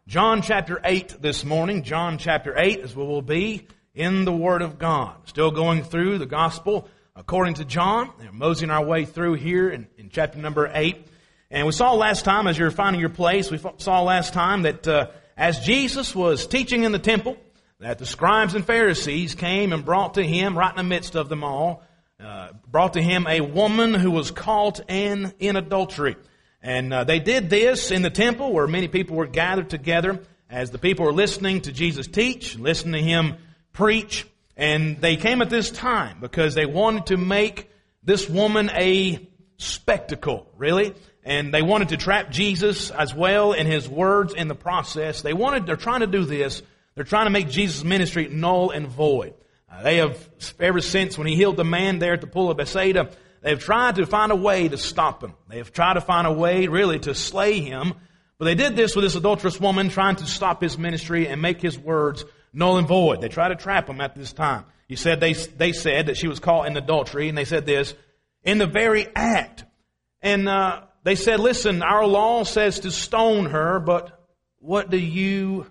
John chapter 8 this morning. John chapter 8 is where we'll be in the Word of God. Still going through the Gospel according to John. We're moseying our way through here in chapter number 8. And we saw last time, as you're finding your place, we saw last time that as Jesus was teaching in the temple, that the scribes and Pharisees came and brought to him, right in the midst of them all, brought to him a woman who was caught in adultery. And they did this in the temple where many people were gathered together as the people were listening to Jesus teach, listening to him preach. And they came at this time because they wanted to make this woman a spectacle, really. And they wanted to trap Jesus as well in his words in the process. They're trying to do this. They're trying to make Jesus' ministry null and void. They have, ever since when he healed the man there at the pool of Bethsaida, they've tried to find a way to stop him. They've tried to find a way, really, to slay him. But they did this with this adulterous woman, trying to stop his ministry and make his words null and void. They tried to trap him at this time. They said that she was caught in adultery, and they said this, in the very act. And they said, listen, our law says to stone her, but what do you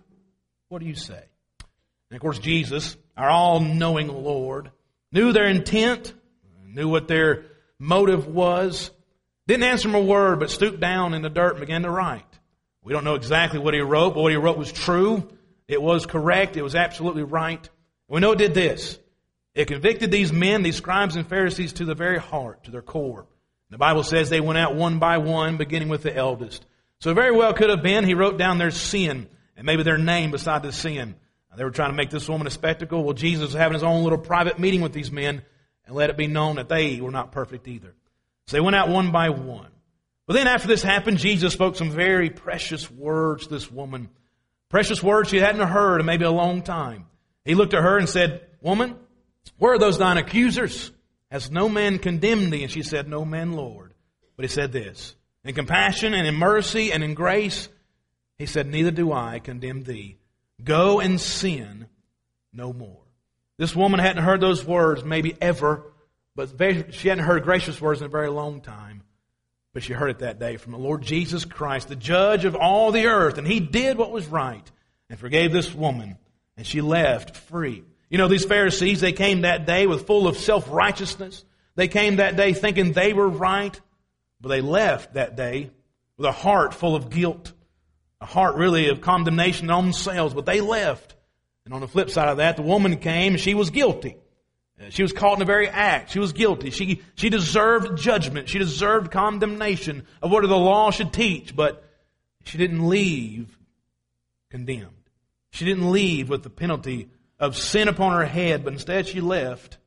say? And of course, Jesus, our all-knowing Lord, knew their intent, knew what their motive was, didn't answer him a word, but stooped down in the dirt and began to write. We don't know exactly what he wrote, but what he wrote was true. It was correct. It was absolutely right. We know it did this. It convicted these men, these scribes and Pharisees, to the very heart, to their core. The Bible says they went out one by one, beginning with the eldest. So it very well could have been he wrote down their sin and maybe their name beside the sin. They were trying to make this woman a spectacle. Well, Jesus was having his own little private meeting with these men and let it be known that they were not perfect either. So they went out one by one. But then after this happened, Jesus spoke some very precious words to this woman. Precious words she hadn't heard in maybe a long time. He looked at her and said, woman, where are those thine accusers? Has no man condemned thee? And she said, no man, Lord. But he said this, in compassion and in mercy and in grace, he said, neither do I condemn thee. Go and sin no more. This woman hadn't heard those words maybe ever, but she hadn't heard gracious words in a very long time. But she heard it that day from the Lord Jesus Christ, the judge of all the earth. And he did what was right and forgave this woman. And she left free. You know, these Pharisees, they came that day with full of self-righteousness. They came that day thinking they were right. But they left that day with a heart full of guilt. A heart really of condemnation on themselves. But they left. And on the flip side of that, the woman came and she was guilty. She was caught in the very act. She was guilty. She deserved judgment. She deserved condemnation of what the law should teach. But she didn't leave condemned. She didn't leave with the penalty of sin upon her head. But instead she left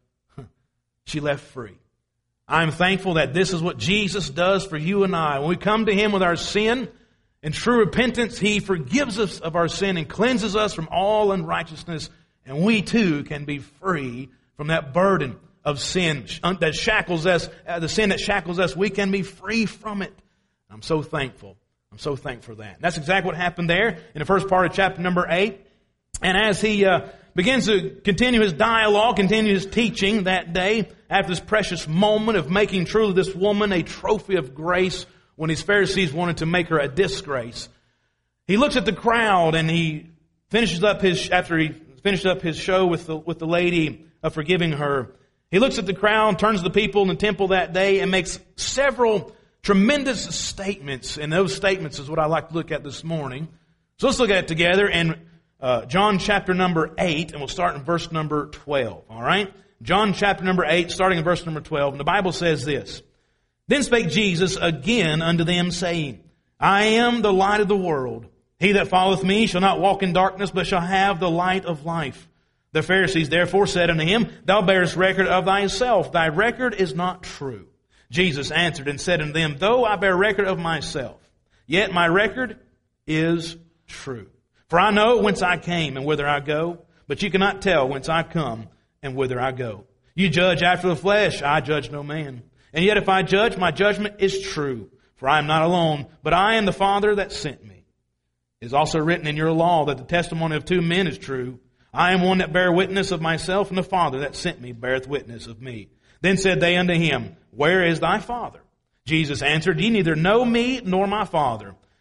free. I'm thankful that this is what Jesus does for you and I. When we come to Him with our sin, in true repentance, He forgives us of our sin and cleanses us from all unrighteousness. And we too can be free from that burden of sin that shackles us, the sin that shackles us. We can be free from it. I'm so thankful. I'm so thankful for that. And that's exactly what happened there in the first part of chapter number 8. And as he begins to continue his dialogue, continue his teaching that day, after this precious moment of making truly this woman a trophy of grace, when these Pharisees wanted to make her a disgrace, he looks at the crowd and he finishes up after he finished up his show with the lady of forgiving her. He looks at the crowd, turns to the people in the temple that day, and makes several tremendous statements. And those statements is what I like to look at this morning. So let's look at it together in John chapter number 8, and we'll start in verse number 12. All right? John chapter number 8, starting in verse number 12. And the Bible says this, Then spake Jesus again unto them, saying, I am the light of the world. He that followeth me shall not walk in darkness, but shall have the light of life. The Pharisees therefore said unto him, Thou bearest record of thyself. Thy record is not true. Jesus answered and said unto them, Though I bear record of myself, yet my record is true. For I know whence I came and whither I go, but you cannot tell whence I come and whither I go. You judge after the flesh, I judge no man. And yet if I judge, my judgment is true. For I am not alone, but I am the Father that sent me. It is also written in your law that the testimony of two men is true. I am one that bear witness of myself, and the Father that sent me beareth witness of me. Then said they unto him, Where is thy Father? Jesus answered, Ye neither know me nor my Father.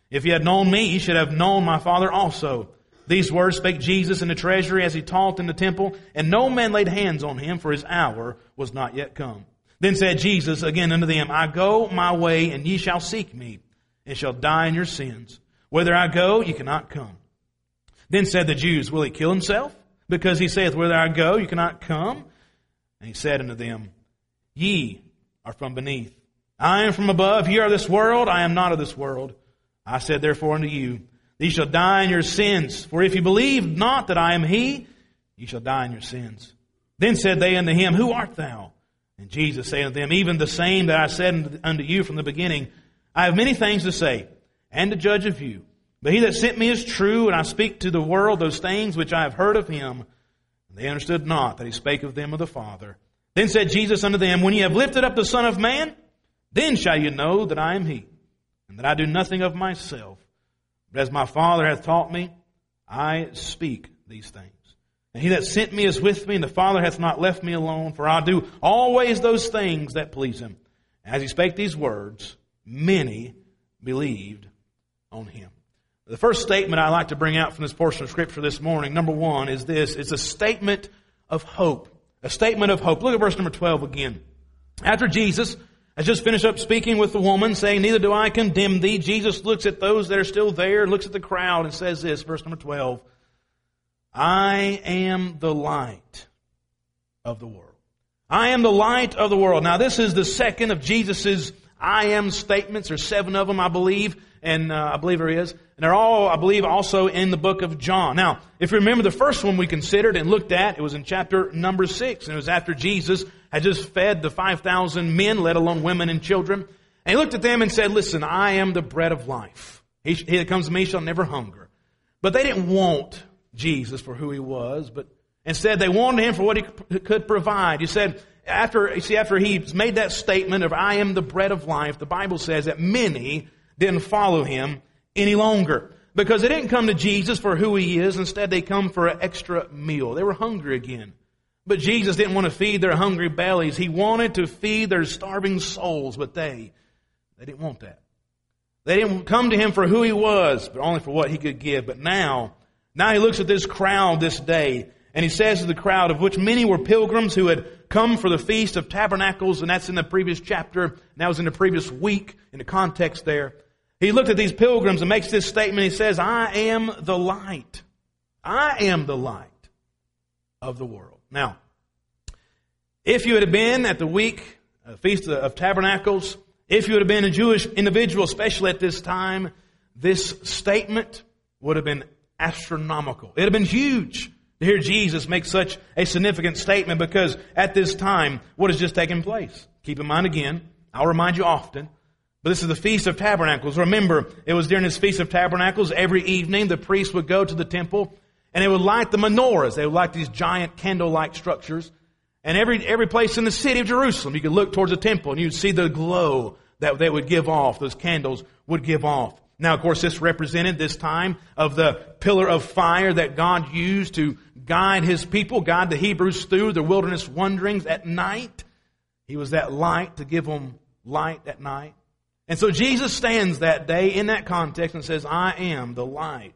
If ye had known me, ye should have known my Father also. These words spake Jesus in the treasury as he taught in the temple, and no man laid hands on him, for his hour was not yet come. Then said Jesus again unto them, I go my way, and ye shall seek me, and shall die in your sins. Whither I go, ye cannot come. Then said the Jews, Will he kill himself? Because he saith, Whither I go, you cannot come. And he said unto them, Ye are from beneath. I am from above. Ye are of this world. I am not of this world. I said therefore unto you, Ye shall die in your sins. For if ye believe not that I am he, ye shall die in your sins. Then said they unto him, Who art thou? And Jesus said unto them, Even the same that I said unto you from the beginning. I have many things to say, and to judge of you. But he that sent me is true, and I speak to the world those things which I have heard of him. And they understood not that he spake of them of the Father. Then said Jesus unto them, When ye have lifted up the Son of Man, then shall ye know that I am he, and that I do nothing of myself. But as my Father hath taught me, I speak these things. And he that sent me is with me, and the Father hath not left me alone, for I do always those things that please him. As he spake these words, many believed on him. The first statement I'd like to bring out from this portion of Scripture this morning, number one, is this. It's a statement of hope. A statement of hope. Look at verse number 12 again. After Jesus has just finished up speaking with the woman, saying, Neither do I condemn thee, Jesus looks at those that are still there, looks at the crowd, and says this, verse number 12, I am the light of the world. I am the light of the world. Now, this is the second of Jesus' I am statements. There's 7 of them, I believe. And I believe there is. And they're all, I believe, also in the book of John. Now, if you remember the first one we considered and looked at, it was in chapter number 6. And it was after Jesus had just fed the 5,000 men, let alone women and children. And he looked at them and said, Listen, I am the bread of life. He that comes to me shall never hunger. But they didn't want Jesus for who he was, but instead they wanted him for what he could provide. He said, after he made that statement of I am the bread of life, the Bible says that many didn't follow him any longer. Because they didn't come to Jesus for who he is. Instead, they come for an extra meal. They were hungry again. But Jesus didn't want to feed their hungry bellies. He wanted to feed their starving souls. But they didn't want that. They didn't come to him for who he was, but only for what he could give. But now he looks at this crowd this day, and he says to the crowd, of which many were pilgrims who had come for the Feast of Tabernacles, and that's in the previous chapter, and that was in the previous week, in the context there. He looked at these pilgrims and makes this statement. He says, I am the light. I am the light of the world. Now, if you had been at the week, Feast of Tabernacles, if you would have been a Jewish individual, especially at this time, this statement would have been astronomical. It would have been huge to hear Jesus make such a significant statement, because at this time, what has just taken place? Keep in mind again, I'll remind you often, but this is the Feast of Tabernacles. Remember, it was during this Feast of Tabernacles, every evening the priests would go to the temple and they would light the menorahs. They would light these giant candle-like structures. And every place in the city of Jerusalem, you could look towards the temple and you'd see the glow that they would give off, those candles would give off. Now, of course, this represented this time of the pillar of fire that God used to guide his people, guide the Hebrews through the wilderness wanderings at night. He was that light to give them light at night. And so Jesus stands that day in that context and says, I am the light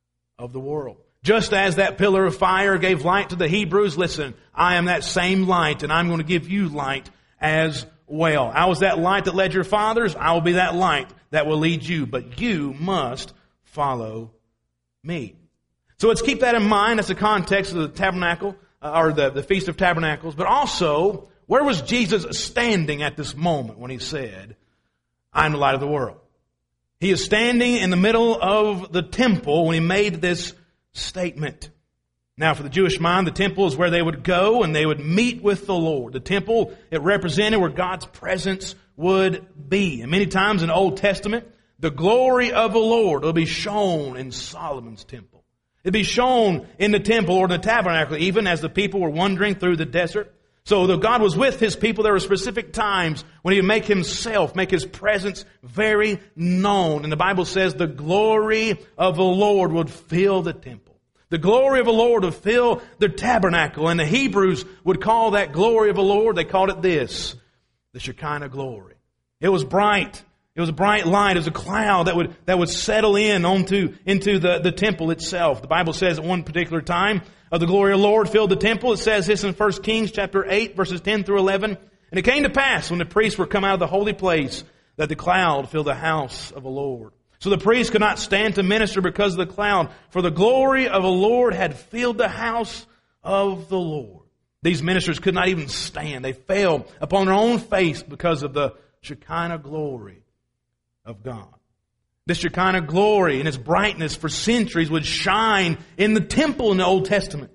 of the world. Just as that pillar of fire gave light to the Hebrews, listen, I am that same light, and I'm going to give you light as well. I was that light that led your fathers. I will be that light that will lead you. But you must follow me. So let's keep that in mind. That's the context of the tabernacle, or the Feast of Tabernacles. But also, where was Jesus standing at this moment when he said, I am the light of the world? He is standing in the middle of the temple when he made this statement. Now, for the Jewish mind, the temple is where they would go and they would meet with the Lord. The temple, it represented where God's presence would be. And many times in the Old Testament, the glory of the Lord will be shown in Solomon's temple. It'd be shown in the temple or in the tabernacle, even as the people were wandering through the desert. So though God was with his people, there were specific times when he would make himself, make his presence very known. And the Bible says the glory of the Lord would fill the temple. The glory of the Lord would fill the tabernacle. And the Hebrews would call that glory of the Lord, they called it this, the Shekinah glory. It was bright. It was a bright light. It was a cloud that would settle into the temple itself. The Bible says at one particular time of the glory of the Lord filled the temple. It says this in 1 Kings chapter 8, verses 10 through 11. And it came to pass when the priests were come out of the holy place that the cloud filled the house of the Lord. So the priests could not stand to minister because of the cloud, for the glory of the Lord had filled the house of the Lord. These ministers could not even stand. They fell upon their own face because of the Shekinah glory of God. This Shekinah glory and its brightness for centuries would shine in the temple in the Old Testament.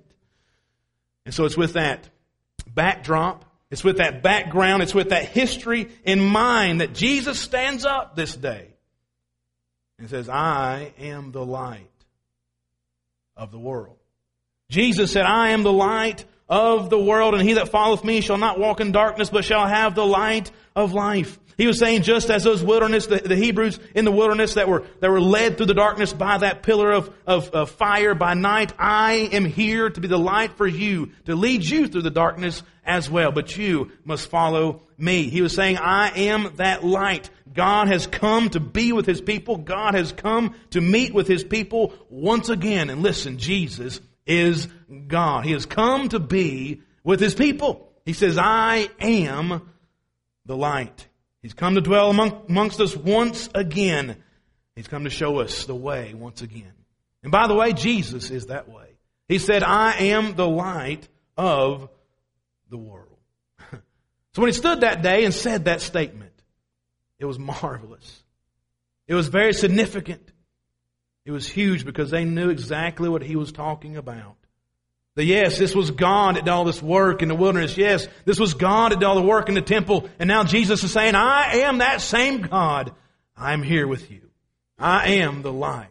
And so it's with that backdrop, it's with that background, it's with that history in mind that Jesus stands up this day and says, I am the light of the world. Jesus said, I am the light of the world, and he that followeth me shall not walk in darkness, but shall have the light of life. He was saying, just as those wilderness, the Hebrews in the wilderness that were led through the darkness by that pillar of fire by night, I am here to be the light for you, to lead you through the darkness as well. But you must follow me. He was saying, I am that light. God has come to be with His people. God has come to meet with His people once again. And listen, Jesus is God. He has come to be with His people. He says, I am the light. He's come to dwell amongst us once again. He's come to show us the way once again. And by the way, Jesus is that way. He said, I am the light of the world. So when He stood that day and said that statement, it was marvelous. It was very significant. It was huge because they knew exactly what He was talking about. That yes, this was God that did all this work in the wilderness. Yes, this was God that did all the work in the temple. And now Jesus is saying, I am that same God. I am here with you. I am the light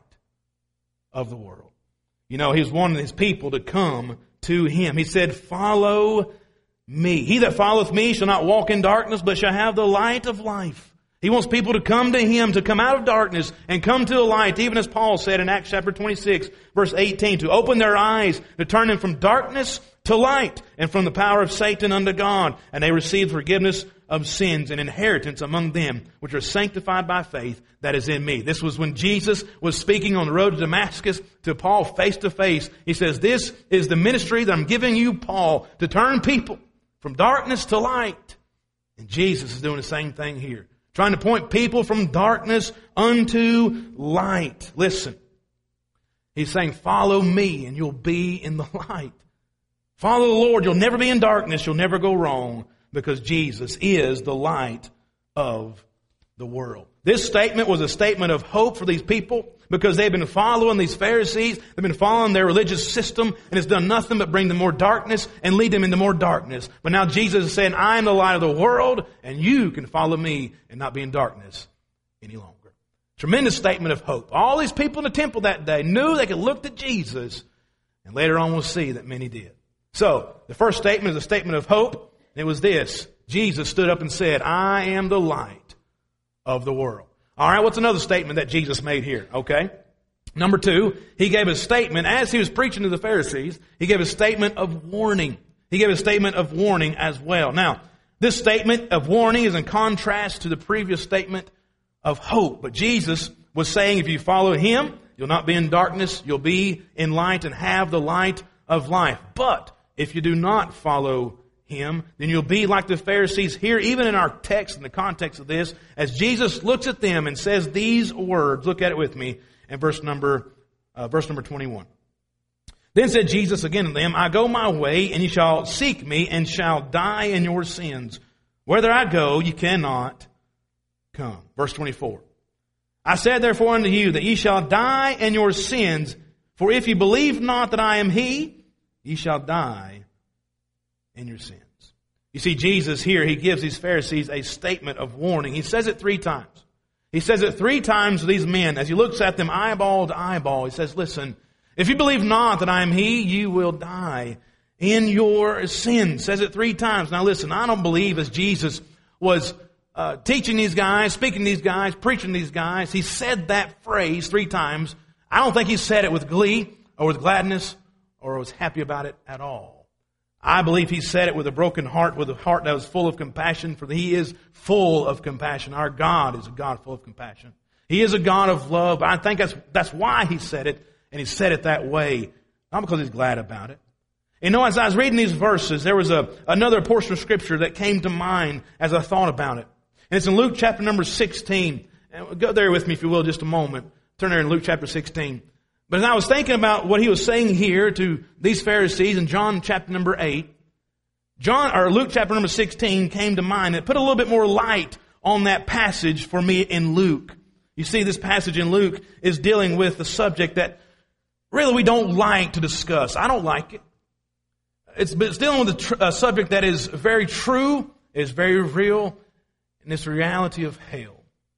of the world. You know, He was wanting His people to come to Him. He said, follow me. He that followeth me shall not walk in darkness, but shall have the light of life. He wants people to come to Him, to come out of darkness and come to the light, even as Paul said in Acts chapter 26, verse 18, to open their eyes, to turn them from darkness to light, and from the power of Satan unto God. And they received forgiveness of sins and inheritance among them, which are sanctified by faith that is in me. This was when Jesus was speaking on the road to Damascus to Paul face to face. He says, this is the ministry that I'm giving you, Paul, to turn people from darkness to light. And Jesus is doing the same thing here. Trying to point people from darkness unto light. Listen. He's saying, follow me and you'll be in the light. Follow the Lord. You'll never be in darkness. You'll never go wrong because Jesus is the light of the world. This statement was a statement of hope for these people because they've been following these Pharisees. They've been following their religious system and it's done nothing but bring them more darkness and lead them into more darkness. But now Jesus is saying, I am the light of the world and you can follow me and not be in darkness any longer. Tremendous statement of hope. All these people in the temple that day knew they could look to Jesus, and later on we'll see that many did. So, the first statement is a statement of hope. It was this. Jesus stood up and said, I am the light of the world. All right, what's another statement that Jesus made here? Okay. Number two, He gave a statement as He was preaching to the Pharisees. He gave a statement of warning. He gave a statement of warning as well. Now, this statement of warning is in contrast to the previous statement of hope. But Jesus was saying if you follow Him, you'll not be in darkness, you'll be in light and have the light of life. But if you do not follow Him, then you'll be like the Pharisees here, even in our text, in the context of this, as Jesus looks at them and says these words. Look at it with me in verse number 21. Then said Jesus again to them, I go my way, and ye shall seek me, and shall die in your sins. Whither I go, ye cannot come. Verse 24. I said therefore unto you, that ye shall die in your sins, for if ye believe not that I am He, ye shall die in your sins. You see, Jesus here, He gives these Pharisees a statement of warning. He says it 3 times. He says it 3 times to these men. As He looks at them eyeball to eyeball, He says, listen, if you believe not that I am He, you will die in your sins. Says it 3 times. Now listen, I don't believe as Jesus was teaching these guys, speaking to these guys, preaching to these guys, He said that phrase 3 times. I don't think He said it with glee or with gladness or was happy about it at all. I believe he said it with a broken heart, with a heart that was full of compassion, for he is full of compassion. Our God is a God full of compassion. He is a God of love. I think that's why he said it, and he said it that way, not because he's glad about it. And as I was reading these verses, there was another portion of Scripture that came to mind as I thought about it. And it's in Luke chapter number 16. And go there with me, if you will, just a moment. Turn there in Luke chapter 16. But as I was thinking about what he was saying here to these Pharisees in John chapter number 8, Luke chapter number 16 came to mind. It put a little bit more light on that passage for me in Luke. You see, this passage in Luke is dealing with the subject that really we don't like to discuss. I don't like it. It's dealing with a subject that is very true, is very real, and it's the reality of hell.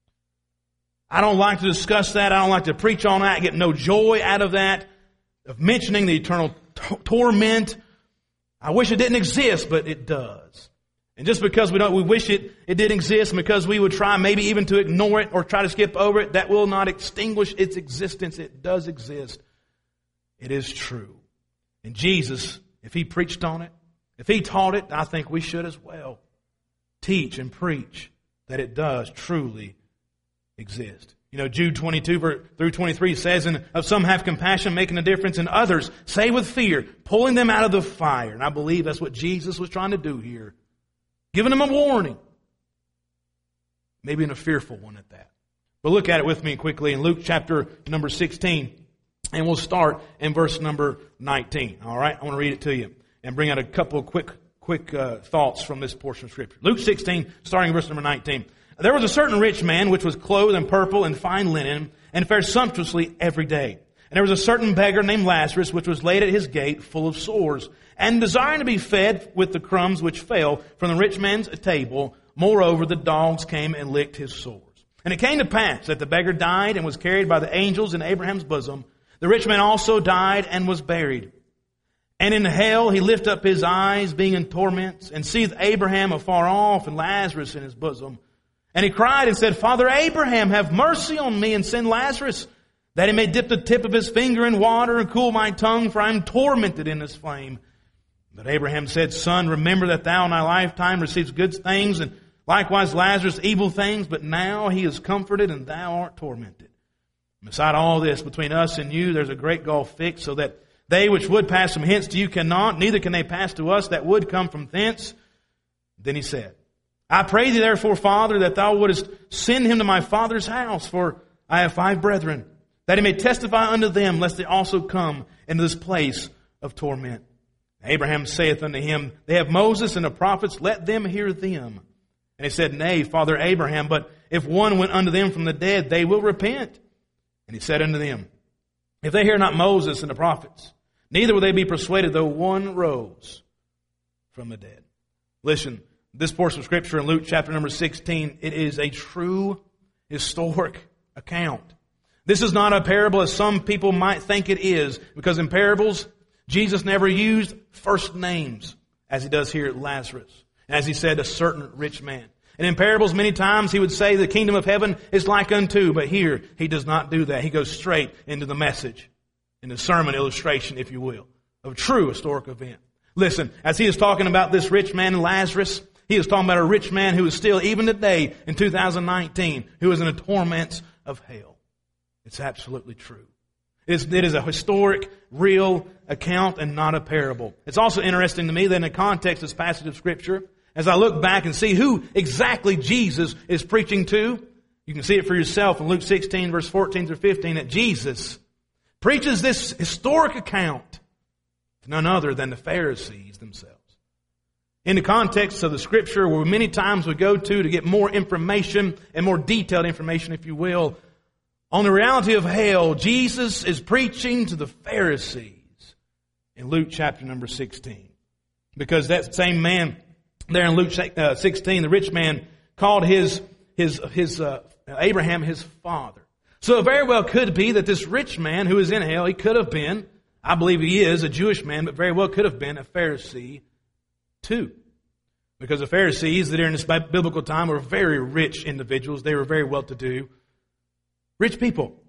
I don't like to discuss that. I don't like to preach on that. I get no joy out of that, of mentioning the eternal torment. I wish it didn't exist, but it does. And just because we wish it did exist, and because we would try maybe even to ignore it or try to skip over it, that will not extinguish its existence. It does exist. It is true. And Jesus, if he preached on it, if he taught it, I think we should as well teach and preach that it does truly exist. You know, Jude 22 through 23 says, and of some have compassion, making a difference, and others say with fear, pulling them out of the fire. And I believe that's what Jesus was trying to do here. Giving them a warning. Maybe in a fearful one at that. But look at it with me quickly in Luke chapter number 16. And we'll start in verse number 19. All right? I want to read it to you and bring out a couple of quick thoughts from this portion of Scripture. Luke 16, starting in verse number 19. There was a certain rich man which was clothed in purple and fine linen and fared sumptuously every day. And there was a certain beggar named Lazarus which was laid at his gate full of sores and desiring to be fed with the crumbs which fell from the rich man's table. Moreover, the dogs came and licked his sores. And it came to pass that the beggar died and was carried by the angels in Abraham's bosom. The rich man also died and was buried. And in hell he lift up his eyes, being in torments, and seeth Abraham afar off and Lazarus in his bosom. And he cried and said, Father Abraham, have mercy on me and send Lazarus, that he may dip the tip of his finger in water and cool my tongue, for I am tormented in this flame. But Abraham said, Son, remember that thou in thy lifetime receivest good things, and likewise Lazarus evil things, but now he is comforted and thou art tormented. Beside all this, between us and you, there's a great gulf fixed, so that they which would pass from hence to you cannot, neither can they pass to us that would come from thence. Then he said, I pray thee therefore, Father, that thou wouldest send him to my father's house, for I have 5 brethren, that he may testify unto them, lest they also come into this place of torment. Abraham saith unto him, They have Moses and the prophets, let them hear them. And he said, Nay, Father Abraham, but if one went unto them from the dead, they will repent. And he said unto them, If they hear not Moses and the prophets, neither will they be persuaded, though one rose from the dead. Listen, this portion of Scripture in Luke chapter number 16, it is a true historic account. This is not a parable as some people might think it is, because in parables, Jesus never used first names as he does here at Lazarus. As he said, a certain rich man. And in parables, many times he would say the kingdom of heaven is like unto, but here he does not do that. He goes straight into the message, in the sermon illustration, if you will, of a true historic event. Listen, as he is talking about this rich man Lazarus, he is talking about a rich man who is still, even today, in 2019, who is in the torments of hell. It's absolutely true. It is a historic, real account and not a parable. It's also interesting to me that in the context of this passage of Scripture, as I look back and see who exactly Jesus is preaching to, you can see it for yourself in Luke 16, verse 14 through 15, that Jesus preaches this historic account to none other than the Pharisees themselves. In the context of the Scripture, where many times we go to get more information and more detailed information, if you will, on the reality of hell, Jesus is preaching to the Pharisees in Luke chapter number 16. Because that same man there in Luke 16, the rich man called his Abraham his father. So it very well could be that this rich man who is in hell, he could have been, I believe he is, a Jewish man, but very well could have been a Pharisee too. Because the Pharisees that are in this biblical time were very rich individuals. They were very well-to-do. Rich people.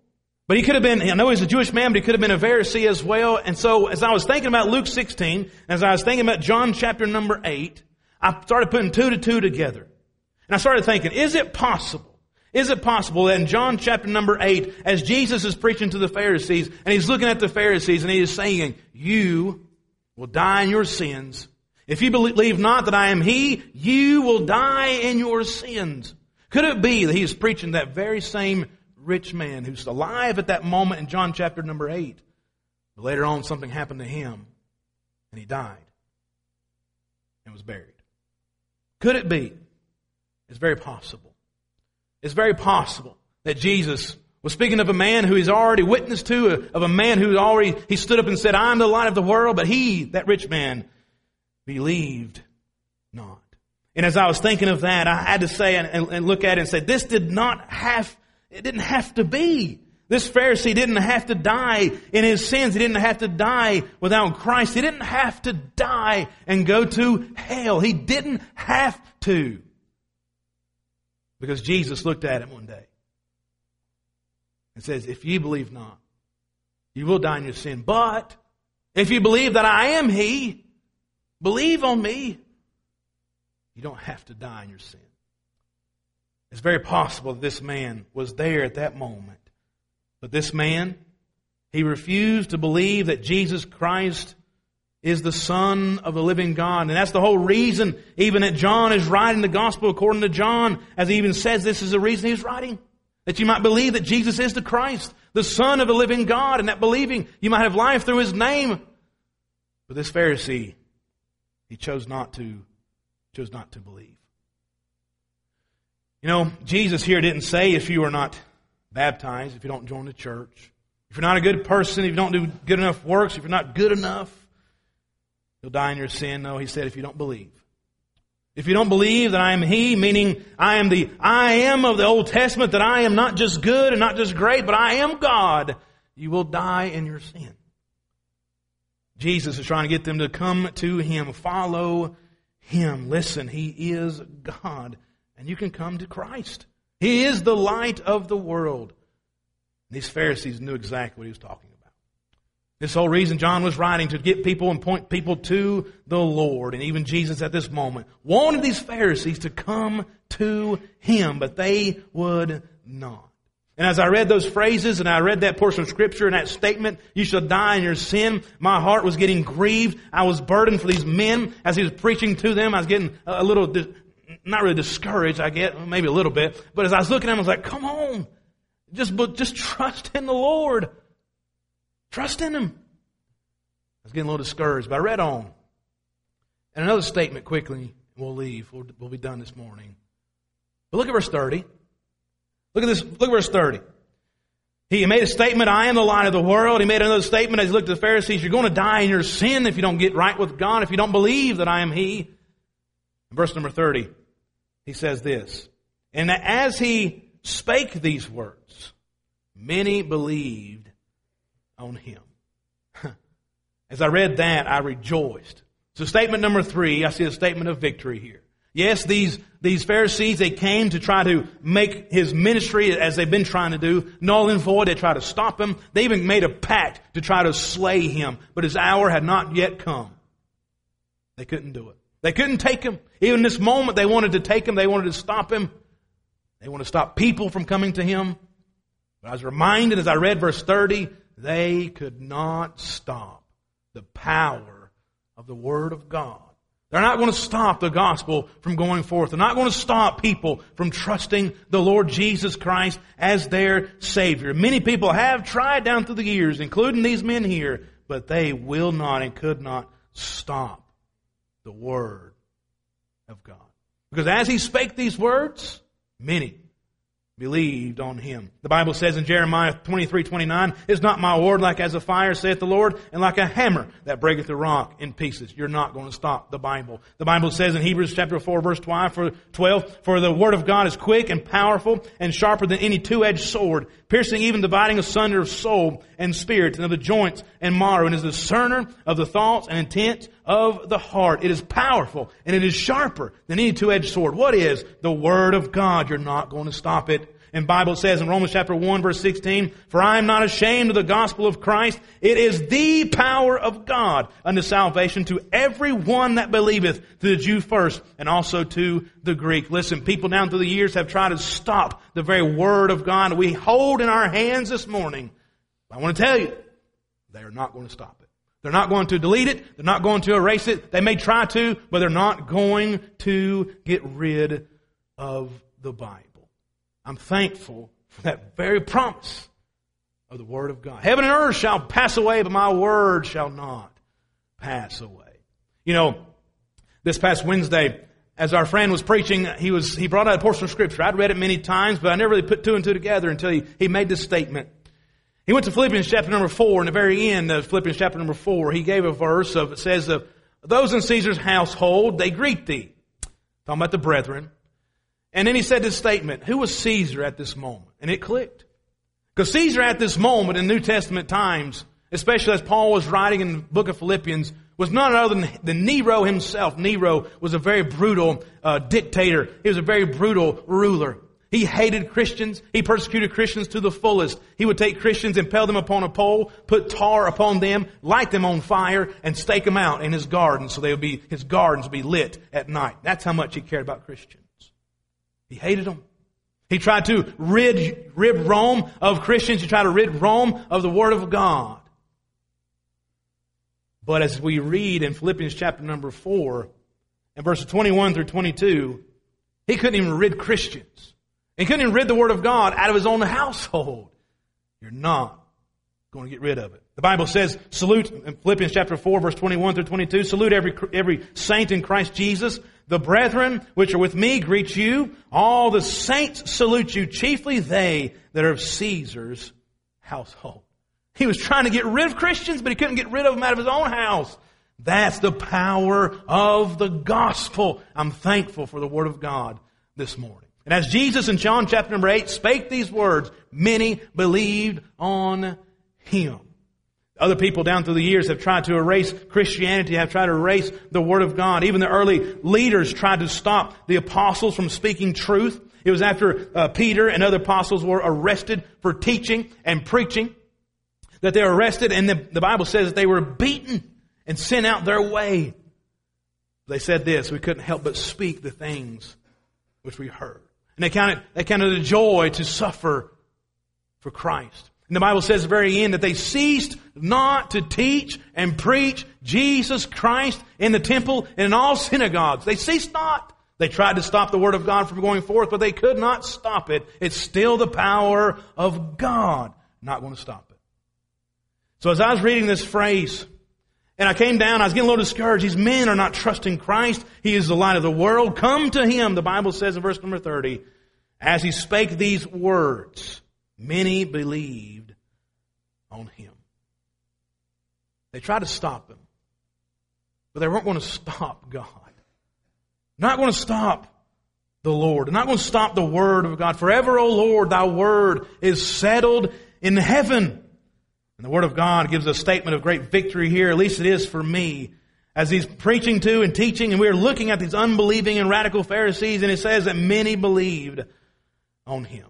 But he could have been, I know he's a Jewish man, but he could have been a Pharisee as well. And so as I was thinking about Luke 16, as I was thinking about John chapter number 8, I started putting 2 to 2 together. And I started thinking, is it possible that in John chapter number 8, as Jesus is preaching to the Pharisees, and he's looking at the Pharisees and he is saying, you will die in your sins. If you believe not that I am He, you will die in your sins. Could it be that he is preaching that very same rich man who's alive at that moment in John chapter number 8? But later on something happened to him and he died and was buried. Could it be? It's very possible. It's very possible that Jesus was speaking of a man who he's already witnessed to, of a man who he stood up and said, I'm the light of the world, but he, that rich man, believed not. And as I was thinking of that, I had to say and look at it and say, it didn't have to be. This Pharisee didn't have to die in his sins. He didn't have to die without Christ. He didn't have to die and go to hell. He didn't have to. Because Jesus looked at him one day and says, if you believe not, you will die in your sin. But if you believe that I am He, believe on me, you don't have to die in your sin. It's very possible that this man was there at that moment. But this man, he refused to believe that Jesus Christ is the Son of the living God. And that's the whole reason even that John is writing the gospel according to John. As he even says, this is the reason he's writing. That you might believe that Jesus is the Christ, the Son of the living God. And that believing, you might have life through His name. But this Pharisee, he chose not to believe. You know, Jesus here didn't say if you are not baptized, if you don't join the church, if you're not a good person, if you don't do good enough works, if you're not good enough, you'll die in your sin. No, He said if you don't believe. If you don't believe that I am He, meaning I am of the Old Testament, that I am not just good and not just great, but I am God, you will die in your sin. Jesus is trying to get them to come to Him, follow Him. Listen, He is God, and you can come to Christ. He is the light of the world. These Pharisees knew exactly what He was talking about. This whole reason John was writing, to get people and point people to the Lord. And even Jesus at this moment wanted these Pharisees to come to Him, but they would not. And as I read those phrases and I read that portion of Scripture and that statement, you shall die in your sin, my heart was getting grieved. I was burdened for these men. As He was preaching to them, I was getting a little, not really discouraged, I get, maybe a little bit. But as I was looking at them, I was like, come on, just trust in the Lord. Trust in Him. I was getting a little discouraged, but I read on. And another statement quickly, we'll leave. We'll be done this morning. But look at verse 30. Look at this. Look at verse 30. He made a statement, I am the light of the world. He made another statement as he looked at the Pharisees, you're going to die in your sin if you don't get right with God, if you don't believe that I am He. In verse number 30, he says this, and as he spake these words, many believed on Him. As I read that, I rejoiced. So statement number 3, I see a statement of victory here. Yes, these Pharisees, they came to try to make His ministry, as they've been trying to do, null and void. They tried to stop Him. They even made a pact to try to slay Him. But His hour had not yet come. They couldn't do it. They couldn't take Him. Even in this moment, they wanted to take Him. They wanted to stop Him. They wanted to stop people from coming to Him. But I was reminded as I read verse 30, they could not stop the power of the Word of God. They're not going to stop the gospel from going forth. They're not going to stop people from trusting the Lord Jesus Christ as their Savior. Many people have tried down through the years, including these men here, but they will not and could not stop the Word of God. Because as He spake these words, many believed on Him. The Bible says in Jeremiah 23:29, is not my word like as a fire, saith the Lord, and like a hammer that breaketh the rock in pieces? You're not going to stop the Bible. The Bible says in Hebrews chapter 4, verse 12, for the word of God is quick and powerful and sharper than any two-edged sword, piercing even dividing asunder of soul and spirit and of the joints and marrow, and is a discerner of the thoughts and intent of the heart. It is powerful and it is sharper than any two-edged sword. What is the Word of God? You're not going to stop it. And Bible says in Romans chapter 1 verse 16, "For I am not ashamed of the gospel of Christ. It is the power of God unto salvation to every one that believeth, to the Jew first, and also to the Greek." Listen, people down through the years have tried to stop the very Word of God we hold in our hands this morning. I want to tell you, they are not going to stop it. They're not going to delete it. They're not going to erase it. They may try to, but they're not going to get rid of the Bible. I'm thankful for that very promise of the Word of God. Heaven and earth shall pass away, but my word shall not pass away. You know, this past Wednesday, as our friend was preaching, he brought out a portion of Scripture. I'd read it many times, but I never really put two and two together until he made this statement. He went to Philippians chapter number 4, and the very end of Philippians chapter number 4, he gave a verse it says, "Those in Caesar's household, they greet thee." Talking about the brethren. And then he said this statement, who was Caesar at this moment? And it clicked. Because Caesar at this moment in New Testament times, especially as Paul was writing in the book of Philippians, was none other than Nero himself. Nero was a very brutal dictator. He was a very brutal ruler. He hated Christians. He persecuted Christians to the fullest. He would take Christians, impale them upon a pole, put tar upon them, light them on fire, and stake them out in his garden so his gardens would be lit at night. That's how much he cared about Christians. He hated them. He tried to rid Rome of Christians. He tried to rid Rome of the Word of God. But as we read in Philippians chapter number 4, and verses 21 through 22, he couldn't even rid Christians. He couldn't even rid the Word of God out of his own household. You're not going to get rid of it. The Bible says, salute, in Philippians chapter 4, verse 21 through 22, "Salute every saint in Christ Jesus. The brethren which are with me greet you. All the saints salute you, chiefly they that are of Caesar's household." He was trying to get rid of Christians, but he couldn't get rid of them out of his own house. That's the power of the gospel. I'm thankful for the Word of God this morning. And as Jesus in John chapter number 8 spake these words, many believed on Him. Other people down through the years have tried to erase Christianity, have tried to erase the Word of God. Even the early leaders tried to stop the apostles from speaking truth. It was after Peter and other apostles were arrested for teaching and preaching that they were arrested, and the Bible says that they were beaten and sent out their way. They said this, "We couldn't help but speak the things which we heard." And they counted the joy to suffer for Christ. And the Bible says at the very end that they ceased not to teach and preach Jesus Christ in the temple and in all synagogues. They ceased not. They tried to stop the Word of God from going forth, but they could not stop it. It's still the power of God. Not going to stop it. So as I was reading this phrase, and I came down, I was getting a little discouraged. These men are not trusting Christ. He is the light of the world. Come to Him, the Bible says in verse number 30. As He spake these words, many believed on Him. They tried to stop Him, but they weren't going to stop God. Not going to stop the Lord. They're not going to stop the Word of God. Forever, O Lord, Thy Word is settled in heaven. And the Word of God gives a statement of great victory here, at least it is for me, as He's preaching to and teaching, and we're looking at these unbelieving and radical Pharisees, and it says that many believed on Him.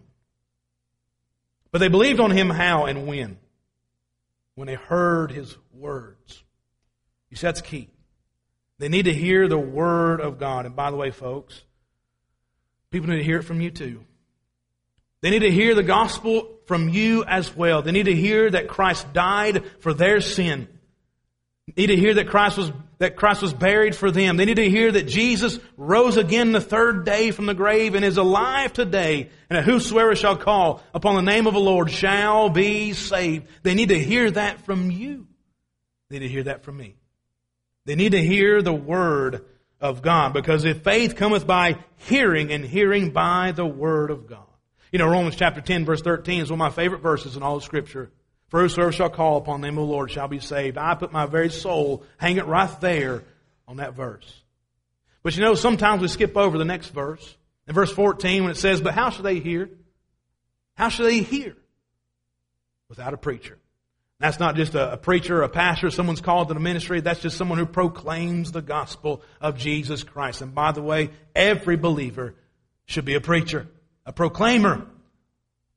But they believed on Him how and when? When they heard His words. You see, that's key. They need to hear the Word of God. And by the way, folks, people need to hear it from you too. They need to hear the gospel from you as well. They need to hear that Christ died for their sin. They need to hear that Christ was buried for them. They need to hear that Jesus rose again the third day from the grave and is alive today. And that whosoever shall call upon the name of the Lord shall be saved. They need to hear that from you. They need to hear that from me. They need to hear the Word of God. Because if faith cometh by hearing, and hearing by the Word of God. You know, Romans chapter 10 verse 13 is one of my favorite verses in all of Scripture. For whosoever shall call upon the name of the Lord shall be saved. I put my very soul, hang it right there on that verse. But you know, sometimes we skip over the next verse. In verse 14 when it says, but how shall they hear? How shall they hear? Without a preacher. That's not just a preacher, a pastor, someone's called to the ministry. That's just someone who proclaims the gospel of Jesus Christ. And by the way, every believer should be a preacher, a proclaimer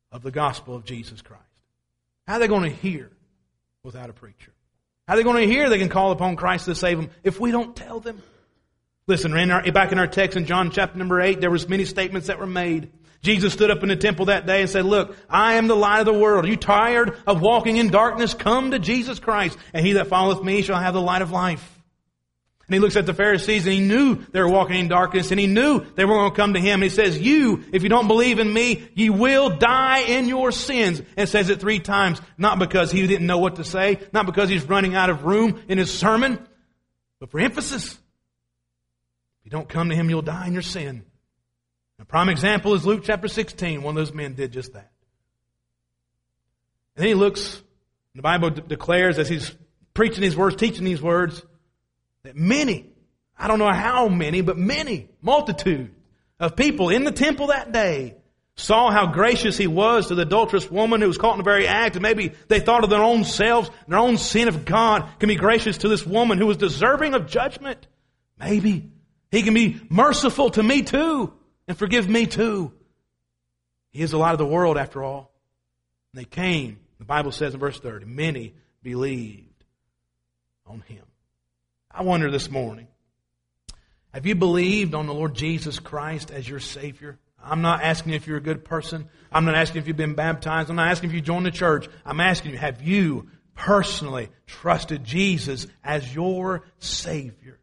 of the gospel of Jesus Christ? How are they going to hear without a preacher? How are they going to hear they can call upon Christ to save them if we don't tell them? Listen, back in our text in John chapter number 8, there was many statements that were made. Jesus stood up in the temple that day and said, look, I am the light of the world. Are you tired of walking in darkness? Come to Jesus Christ, and he that followeth me shall have the light of life. And he looks at the Pharisees, and he knew they were walking in darkness, and he knew they were going to come to him. And he says, you, if you don't believe in me, you will die in your sins. And says it 3 times, not because he didn't know what to say, not because he's running out of room in his sermon, but for emphasis. If you don't come to him, you'll die in your sin. A prime example is Luke chapter 16. One of those men did just that. And then he looks, the Bible declares as he's preaching these words, teaching these words, that many, I don't know how many, but many, multitude of people in the temple that day saw how gracious he was to the adulterous woman who was caught in the very act, and maybe they thought of their own selves and their own sin. If God can be gracious to this woman who was deserving of judgment, maybe he can be merciful to me too and forgive me too. He is the light of the world after all. And they came, the Bible says in verse 30, many believed on him. I wonder this morning, have you believed on the Lord Jesus Christ as your Savior? I'm not asking if you're a good person. I'm not asking if you've been baptized. I'm not asking if you joined the church. I'm asking you, have you personally trusted Jesus as your Savior?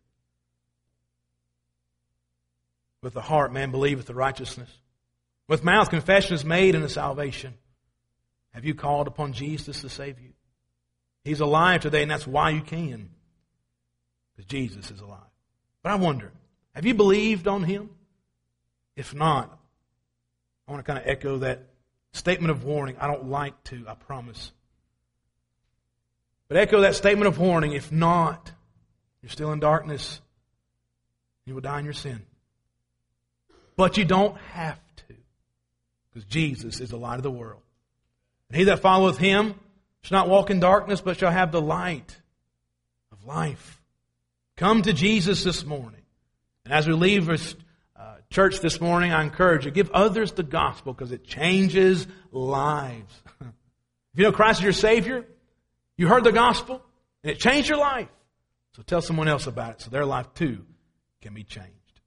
With the heart, man believeth the righteousness. With mouth, confession is made unto salvation. Have you called upon Jesus to save you? He's alive today, and that's why you can. Because Jesus is alive. But I wonder, have you believed on him? If not, I want to kind of echo that statement of warning. I don't like to, I promise. But echo that statement of warning. If not, you're still in darkness. You will die in your sin. But you don't have to. Because Jesus is the light of the world. And he that followeth him shall not walk in darkness, but shall have the light of life. Come to Jesus this morning. And as we leave church this morning, I encourage you, give others the gospel because it changes lives. If you know Christ is your Savior, you heard the gospel, and it changed your life. So tell someone else about it so their life too can be changed.